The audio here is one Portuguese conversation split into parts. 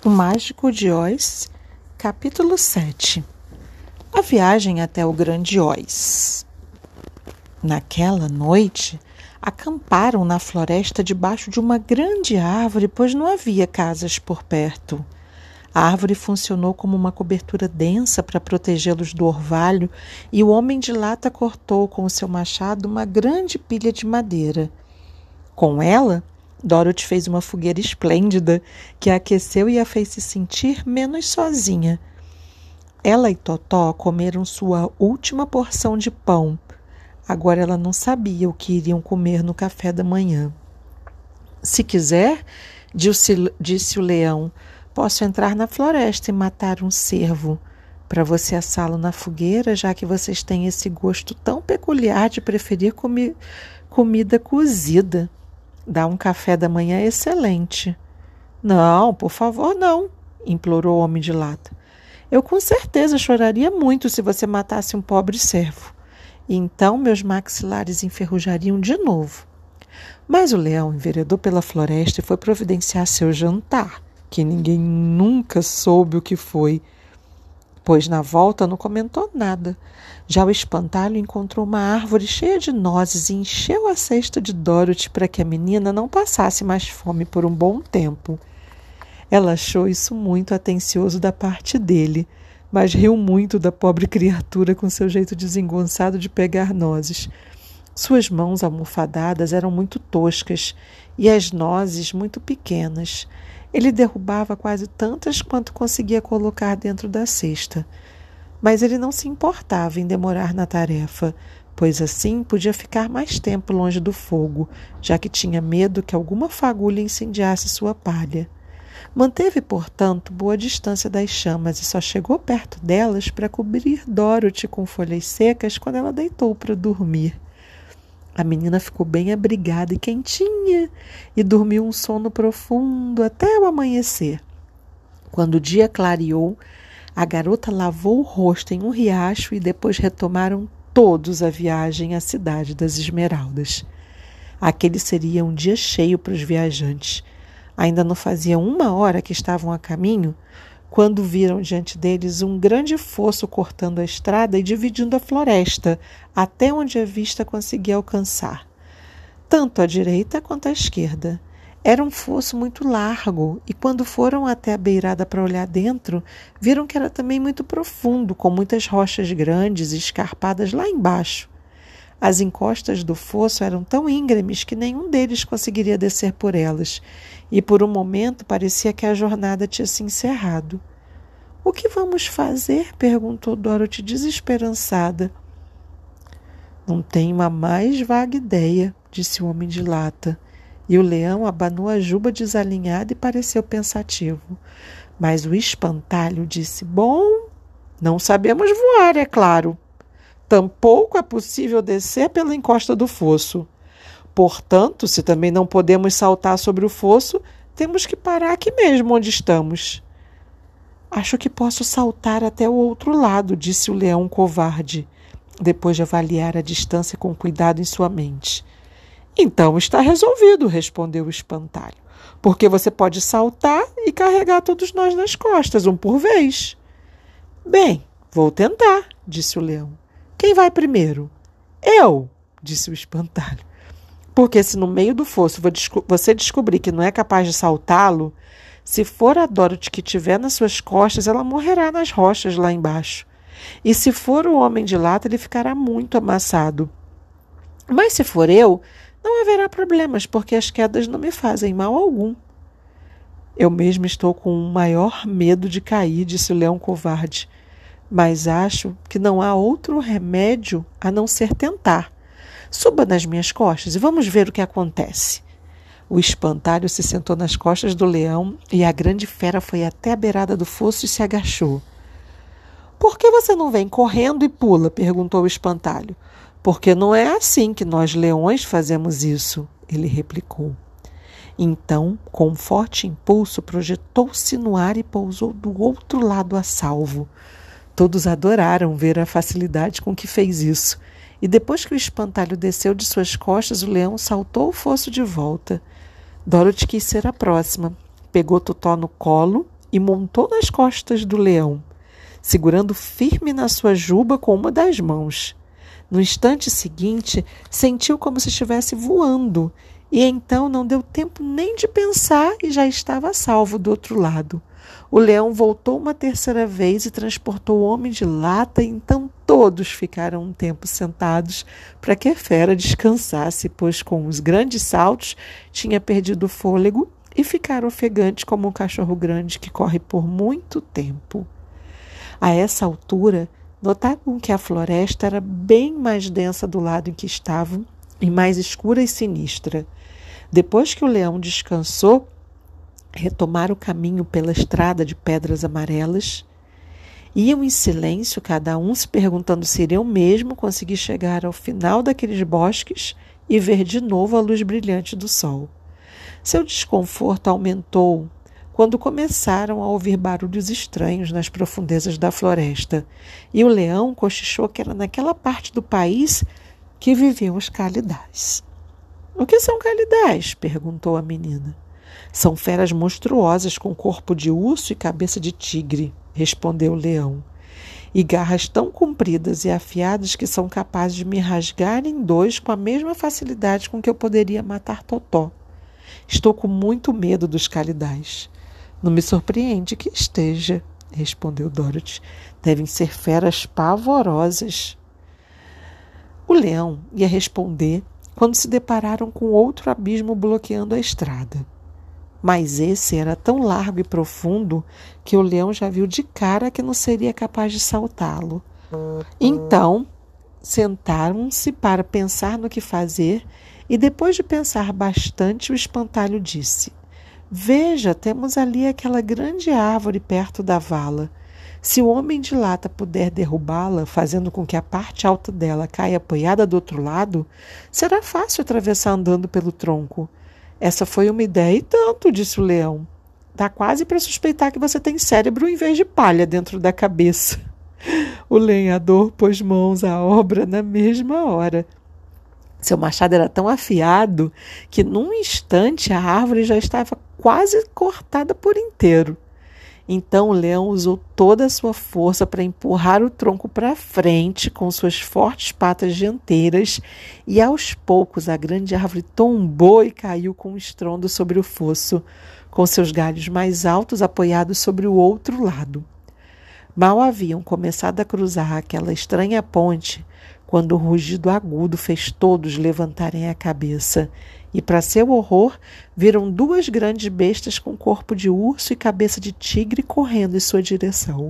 O Mágico de Oz, capítulo 7. A viagem até o Grande Oz. Naquela noite, acamparam na floresta debaixo de uma grande árvore, pois não havia casas por perto. A árvore funcionou como uma cobertura densa para protegê-los do orvalho, e o homem de lata cortou com o seu machado uma grande pilha de madeira. Com ela, Dorothy fez uma fogueira esplêndida que a aqueceu e a fez se sentir menos sozinha. Ela e Totó comeram sua última porção de pão. Agora ela não sabia o que iriam comer no café da manhã. Se quiser, disse o leão, posso entrar na floresta e matar um cervo para você assá-lo na fogueira, já que vocês têm esse gosto tão peculiar de preferir comida cozida. Dá um café da manhã excelente. Não, por favor, não, implorou o homem de lata. Eu com certeza choraria muito se você matasse um pobre servo. E então meus maxilares enferrujariam de novo. Mas o leão enveredou pela floresta e foi providenciar seu jantar, que ninguém nunca soube o que foi, pois na volta não comentou nada. Já o espantalho encontrou uma árvore cheia de nozes e encheu a cesta de Dorothy para que a menina não passasse mais fome por um bom tempo. Ela achou isso muito atencioso da parte dele, mas riu muito da pobre criatura com seu jeito desengonçado de pegar nozes. Suas mãos almofadadas eram muito toscas e as nozes muito pequenas. Ele derrubava quase tantas quanto conseguia colocar dentro da cesta. Mas ele não se importava em demorar na tarefa, pois assim podia ficar mais tempo longe do fogo, já que tinha medo que alguma fagulha incendiasse sua palha. Manteve, portanto, boa distância das chamas e só chegou perto delas para cobrir Dorothy com folhas secas quando ela deitou para dormir. A menina ficou bem abrigada e quentinha e dormiu um sono profundo até o amanhecer. Quando o dia clareou, a garota lavou o rosto em um riacho e depois retomaram todos a viagem à cidade das Esmeraldas. Aquele seria um dia cheio para os viajantes. Ainda não fazia 1 hora que estavam a caminho, quando viram diante deles um grande fosso cortando a estrada e dividindo a floresta, até onde a vista conseguia alcançar, tanto à direita quanto à esquerda. Era um fosso muito largo, e quando foram até a beirada para olhar dentro, viram que era também muito profundo, com muitas rochas grandes e escarpadas lá embaixo. As encostas do fosso eram tão íngremes que nenhum deles conseguiria descer por elas, e por um momento parecia que a jornada tinha se encerrado. — O que vamos fazer? Perguntou Dorothy desesperançada. — Não tenho a mais vaga ideia, disse o homem de lata. E o leão abanou a juba desalinhada e pareceu pensativo. Mas o espantalho disse: bom, não sabemos voar, é claro. Tampouco é possível descer pela encosta do fosso. Portanto, se também não podemos saltar sobre o fosso, temos que parar aqui mesmo onde estamos. Acho que posso saltar até o outro lado, disse o leão covarde, depois de avaliar a distância com cuidado em sua mente. Então está resolvido, respondeu o espantalho, porque você pode saltar e carregar todos nós nas costas, um por vez. Bem, vou tentar, disse o leão. Quem vai primeiro? Eu, disse o espantalho. Porque se no meio do fosso você descobrir que não é capaz de saltá-lo, se for a Dorothy que estiver nas suas costas, ela morrerá nas rochas lá embaixo. E se for o homem de lata, ele ficará muito amassado. Mas se for eu, não haverá problemas, porque as quedas não me fazem mal algum. Eu mesmo estou com o maior medo de cair, disse o leão covarde. Mas acho que não há outro remédio a não ser tentar. Suba nas minhas costas e vamos ver o que acontece. O espantalho se sentou nas costas do leão e a grande fera foi até a beirada do fosso e se agachou. — Por que você não vem correndo e pula? Perguntou o espantalho. — Porque não é assim que nós leões fazemos isso, ele replicou. Então, com um forte impulso, projetou-se no ar e pousou do outro lado a salvo. Todos adoraram ver a facilidade com que fez isso. E depois que o espantalho desceu de suas costas, o leão saltou o fosso de volta. Dorothy quis ser a próxima. Pegou Totó no colo e montou nas costas do leão, segurando firme na sua juba com uma das mãos. No instante seguinte, sentiu como se estivesse voando, e então não deu tempo nem de pensar e já estava a salvo do outro lado. O leão voltou uma terceira vez e transportou o homem de lata, e então todos ficaram um tempo sentados para que a fera descansasse, pois com os grandes saltos tinha perdido o fôlego e ficaram ofegantes como um cachorro grande que corre por muito tempo. A essa altura, notaram que a floresta era bem mais densa do lado em que estavam e mais escura e sinistra. Depois que o leão descansou, retomaram o caminho pela estrada de pedras amarelas. Iam em silêncio, cada um se perguntando se iriam mesmo conseguir chegar ao final daqueles bosques e ver de novo a luz brilhante do sol. Seu desconforto aumentou quando começaram a ouvir barulhos estranhos nas profundezas da floresta, e o leão cochichou que era naquela parte do país que viviam os calidás. "O que são calidás?" perguntou a menina. "São feras monstruosas com corpo de urso e cabeça de tigre", respondeu o leão, "e garras tão compridas e afiadas que são capazes de me rasgar em dois com a mesma facilidade com que eu poderia matar Totó. Estou com muito medo dos calidás." "Não me surpreende que esteja", respondeu Dorothy. "Devem ser feras pavorosas." O leão ia responder quando se depararam com outro abismo bloqueando a estrada. Mas esse era tão largo e profundo que o leão já viu de cara que não seria capaz de saltá-lo. Então, sentaram-se para pensar no que fazer, e depois de pensar bastante, o espantalho disse: "Veja, temos ali aquela grande árvore perto da vala. Se o homem de lata puder derrubá-la, fazendo com que a parte alta dela caia apoiada do outro lado, será fácil atravessar andando pelo tronco." "Essa foi uma ideia e tanto", disse o leão. "Dá quase para suspeitar que você tem cérebro em vez de palha dentro da cabeça." O lenhador pôs mãos à obra na mesma hora. Seu machado era tão afiado que, num instante, a árvore já estava quase cortada por inteiro. Então o leão usou toda a sua força para empurrar o tronco para frente com suas fortes patas dianteiras, e aos poucos a grande árvore tombou e caiu com um estrondo sobre o fosso, com seus galhos mais altos apoiados sobre o outro lado. Mal haviam começado a cruzar aquela estranha ponte quando o rugido agudo fez todos levantarem a cabeça, e, para seu horror, viram duas grandes bestas com corpo de urso e cabeça de tigre correndo em sua direção.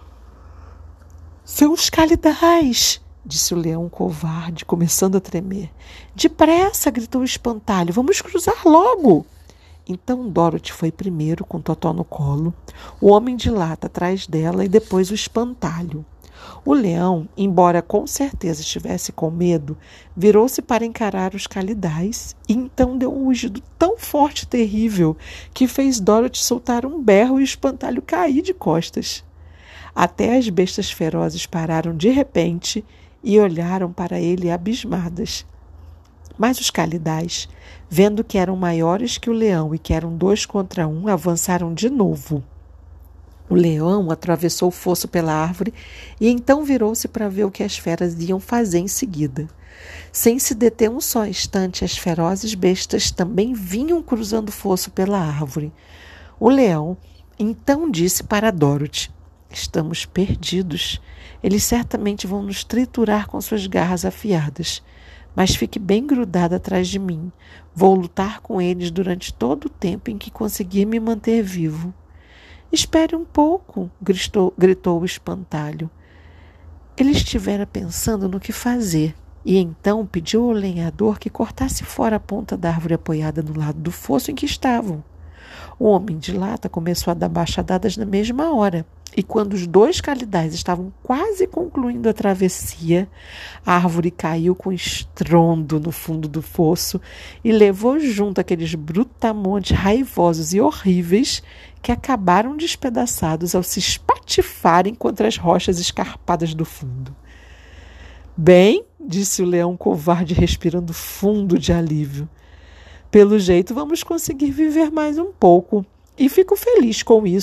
"São os calidás!" disse o leão covarde, começando a tremer. "Depressa!" gritou o espantalho. "Vamos cruzar logo!" Então Dorothy foi primeiro, com Totó no colo, o homem de lata atrás dela e depois o espantalho. O leão, embora com certeza estivesse com medo, virou-se para encarar os calidás e então deu um rugido tão forte e terrível que fez Dorothy soltar um berro e o espantalho cair de costas. Até as bestas ferozes pararam de repente e olharam para ele abismadas. Mas os calidás, vendo que eram maiores que o leão e que eram 2 contra 1, avançaram de novo. O leão atravessou o fosso pela árvore e então virou-se para ver o que as feras iam fazer em seguida. Sem se deter um só instante, as ferozes bestas também vinham cruzando o fosso pela árvore. O leão então disse para Dorothy: "Estamos perdidos. Eles certamente vão nos triturar com suas garras afiadas. Mas fique bem grudada atrás de mim. Vou lutar com eles durante todo o tempo em que conseguir me manter vivo." "Espere um pouco", gritou o espantalho. Ele estivera pensando no que fazer e então pediu ao lenhador que cortasse fora a ponta da árvore apoiada no lado do fosso em que estavam. O homem de lata começou a dar machadadas na mesma hora, e quando os 2 calidás estavam quase concluindo a travessia, a árvore caiu com estrondo no fundo do fosso e levou junto aqueles brutamontes raivosos e horríveis que acabaram despedaçados ao se espatifarem contra as rochas escarpadas do fundo. "Bem", disse o leão covarde, respirando fundo de alívio, "pelo jeito vamos conseguir viver mais um pouco, e fico feliz com isso.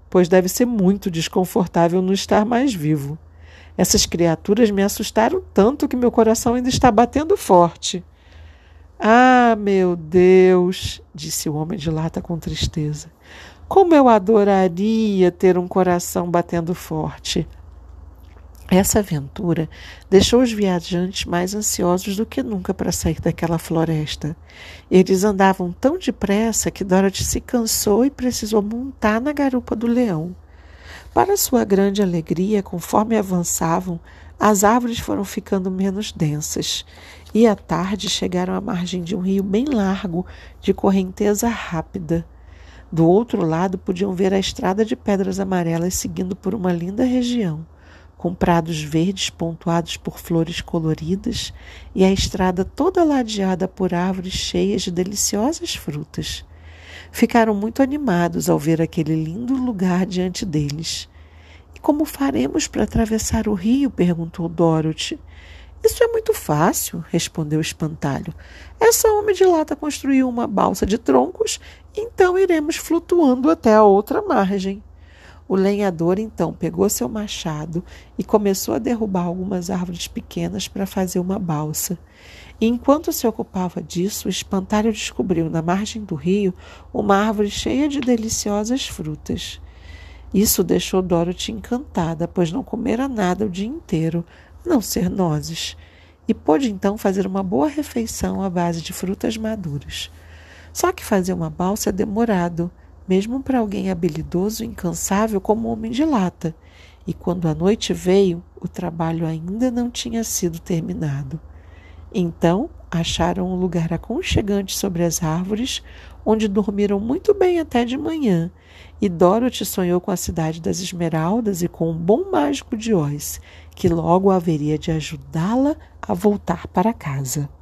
pois deve ser muito desconfortável não estar mais vivo. Essas criaturas me assustaram tanto que meu coração ainda está batendo forte. Ah, meu Deus, disse o homem de lata com tristeza. Como eu adoraria ter um coração batendo forte. Essa aventura deixou os viajantes mais ansiosos do que nunca para sair daquela floresta. Eles andavam tão depressa que Dorothy se cansou e precisou montar na garupa do leão. Para sua grande alegria, conforme avançavam, as árvores foram ficando menos densas e à tarde chegaram à margem de um rio bem largo, de correnteza rápida. Do outro lado podiam ver a estrada de pedras amarelas seguindo por uma linda região, com prados verdes pontuados por flores coloridas e a estrada toda ladeada por árvores cheias de deliciosas frutas. Ficaram muito animados ao ver aquele lindo lugar diante deles. — E como faremos para atravessar o rio? Perguntou Dorothy. — Isso é muito fácil, respondeu o espantalho. É só o homem de lata construir uma balsa de troncos, então iremos flutuando até a outra margem. O lenhador, então, pegou seu machado e começou a derrubar algumas árvores pequenas para fazer uma balsa. E enquanto se ocupava disso, o espantalho descobriu, na margem do rio, uma árvore cheia de deliciosas frutas. Isso deixou Dorothy encantada, pois não comera nada o dia inteiro, a não ser nozes, e pôde então fazer uma boa refeição à base de frutas maduras. Só que fazer uma balsa é demorado, mesmo para alguém habilidoso e incansável como o homem de lata, e quando a noite veio, o trabalho ainda não tinha sido terminado. Então, acharam um lugar aconchegante sobre as árvores, onde dormiram muito bem até de manhã, e Dorothy sonhou com a cidade das Esmeraldas e com um bom mágico de Oz, que logo haveria de ajudá-la a voltar para casa.